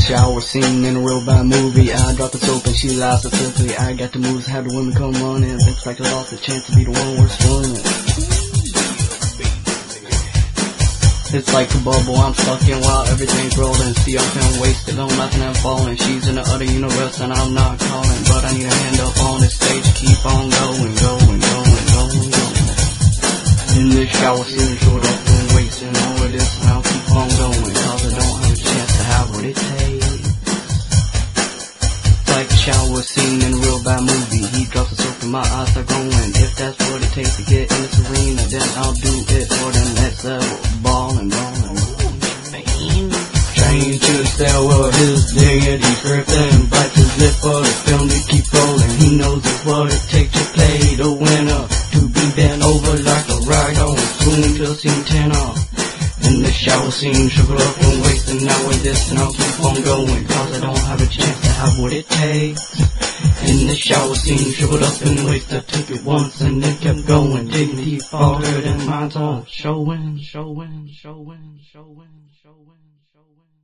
shower scene in a real bad movie. I dropped the soap and she laughs so quickly. I got the moves, had the women come running. Looks like I lost the chance to be the one worth swimming. It's like a bubble I'm stuck in while everything's rolling. See, I'm feeling wasted, I'm laughing and falling. She's in the other universe and I'm not calling, but I need a hand up on this stage to keep on going, going, going, going, going. In this shower scene, short up and wasting over this, and I'll keep on going, cause I don't have a chance to have what it takes. Like a shower scene in a real bad movie. He drops the soap and my eyes are going. If that's what it takes to get in this arena, then I'll do it for the next level. Ballin', ballin', chained to the stairwell of his dignity, scripting, bites his lip for the film to keep rolling. He knows it's what it takes to play the winner, to be bent over like a rag on soon till scene 10 off. In the shower scene, shrivel up and wasting now with this, and I'll keep on going, cause I don't have a chance to have what it takes. In the shower scene, shriveled up and wasted, took it once and then kept going. Dignity faltered and mine's all showing, showing, showing, showing, showing, showing.